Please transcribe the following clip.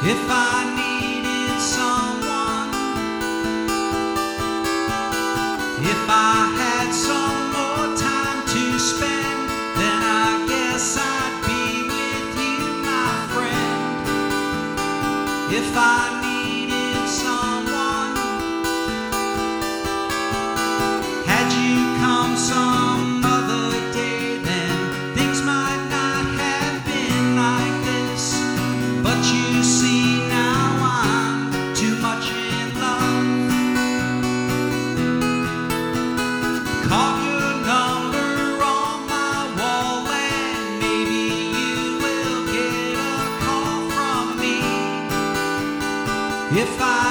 If I needed someone, if I had some more time to spend, then I guess I'd be with you, my friend. If I needed someone, had you come some other day, then things might not have been like this. But you see, now I'm too much in love. Call your number on my wall, and maybe you will get a call from me. If I